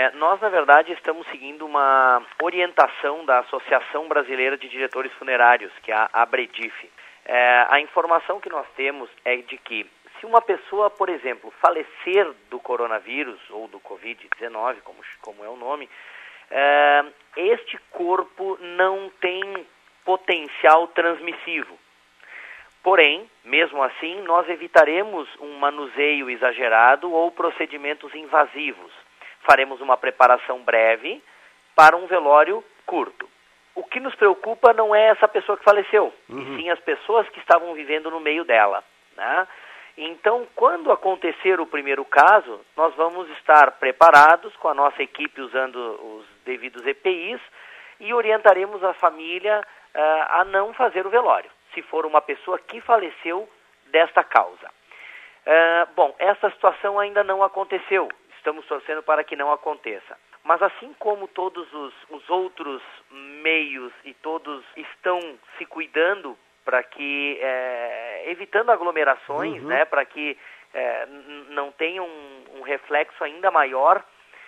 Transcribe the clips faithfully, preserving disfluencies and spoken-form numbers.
É, nós, na verdade, estamos seguindo uma orientação da Associação Brasileira de Diretores Funerários, que é a ABREDIF. É, a informação que nós temos é de que se uma pessoa, por exemplo, falecer do coronavírus ou do covid dezenove, como, como é o nome, é, este corpo não tem potencial transmissivo. Porém, mesmo assim, nós evitaremos um manuseio exagerado ou procedimentos invasivos. Faremos uma preparação breve para um velório curto. O que nos preocupa não é essa pessoa que faleceu, uhum. e sim as pessoas que estavam vivendo no meio dela, né? Então, quando acontecer o primeiro caso, nós vamos estar preparados com a nossa equipe usando os devidos E P Is e orientaremos a família uh, a não fazer o velório, se for uma pessoa que faleceu desta causa. Uh, bom, essa situação ainda não aconteceu, estamos torcendo para que não aconteça. Mas assim como todos os, os outros meios e todos estão se cuidando para que, é, evitando aglomerações, uhum. né, para que é, n- não tenha um, um reflexo ainda maior,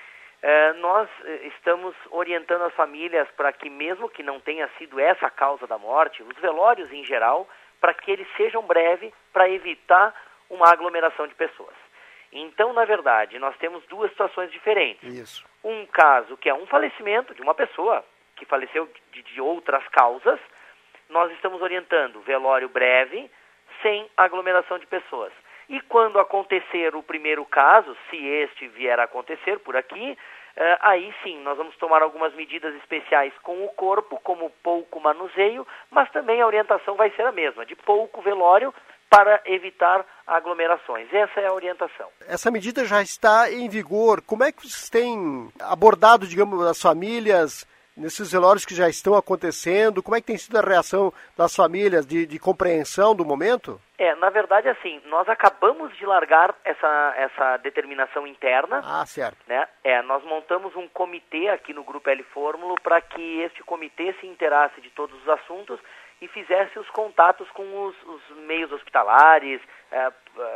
é, nós estamos orientando as famílias para que, mesmo que não tenha sido essa a causa da morte, os velórios em geral, para que eles sejam breves, para evitar uma aglomeração de pessoas. Então, na verdade, nós temos duas situações diferentes. Isso. Um caso que é um falecimento de uma pessoa que faleceu de, de outras causas, nós estamos orientando velório breve, sem aglomeração de pessoas. E quando acontecer o primeiro caso, se este vier a acontecer por aqui, eh, aí sim, nós vamos tomar algumas medidas especiais com o corpo, como pouco manuseio, mas também a orientação vai ser a mesma, de pouco velório para evitar aglomerações. Essa é a orientação. Essa medida já está em vigor. Como é que vocês têm abordado, digamos, as famílias nesses velórios que já estão acontecendo? Como é que tem sido a reação das famílias de, de compreensão do momento? É, na verdade, assim, nós acabamos de largar essa, essa determinação interna. Ah, certo. Né? É, nós montamos um comitê aqui no Grupo L Fórmulo para que este comitê se inteirasse de todos os assuntos e fizesse os contatos com os, os meios hospitalares. É,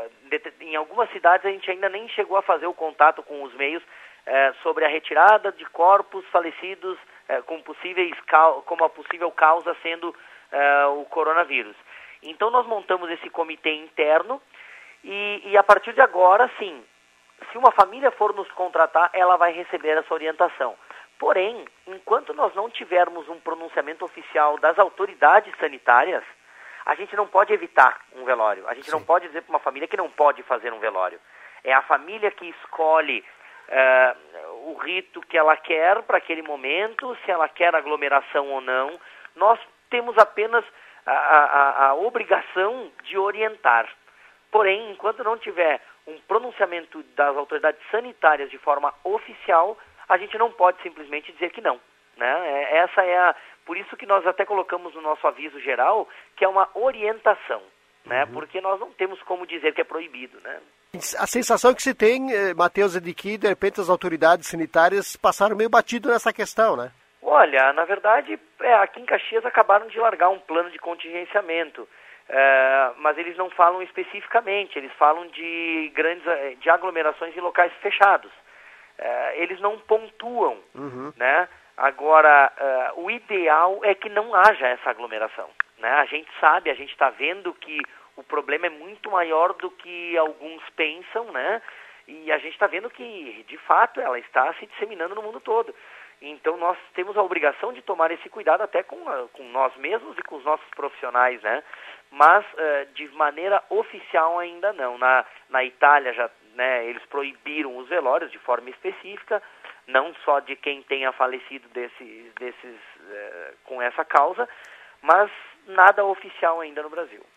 em algumas cidades a gente ainda nem chegou a fazer o contato com os meios é, sobre a retirada de corpos falecidos é, com possíveis, como a possível causa sendo é, o coronavírus. Então nós montamos esse comitê interno e, e a partir de agora, sim, se uma família for nos contratar, ela vai receber essa orientação. Porém, enquanto nós não tivermos um pronunciamento oficial das autoridades sanitárias, a gente não pode evitar um velório. A gente Sim. não pode dizer para uma família que não pode fazer um velório. É a família que escolhe uh, o rito que ela quer para aquele momento, se ela quer aglomeração ou não. Nós temos apenas a, a, a obrigação de orientar. Porém, enquanto não tiver um pronunciamento das autoridades sanitárias de forma oficial, a gente não pode simplesmente dizer que não, né? Essa é a, por isso que nós até colocamos no nosso aviso geral que é uma orientação, né? Uhum. Porque nós não temos como dizer que é proibido, né? A sensação que se tem, Matheus, é de que de repente as autoridades sanitárias passaram meio batido nessa questão, né? Olha, na verdade, é, aqui em Caxias acabaram de largar um plano de contingenciamento, é, mas eles não falam especificamente, eles falam de grandes, de aglomerações em locais fechados. Uh, eles não pontuam, uhum. né? Agora, uh, o ideal é que não haja essa aglomeração, né? A gente sabe, a gente está vendo que o problema é muito maior do que alguns pensam, né? E a gente está vendo que, de fato, ela está se disseminando no mundo todo. Então, nós temos a obrigação de tomar esse cuidado até com, com nós mesmos e com os nossos profissionais, né? Mas, uh, de maneira oficial ainda não. Na, na Itália, já, né, eles proibiram os velórios de forma específica, não só de quem tenha falecido desses, desses, uh, com essa causa, mas nada oficial ainda no Brasil.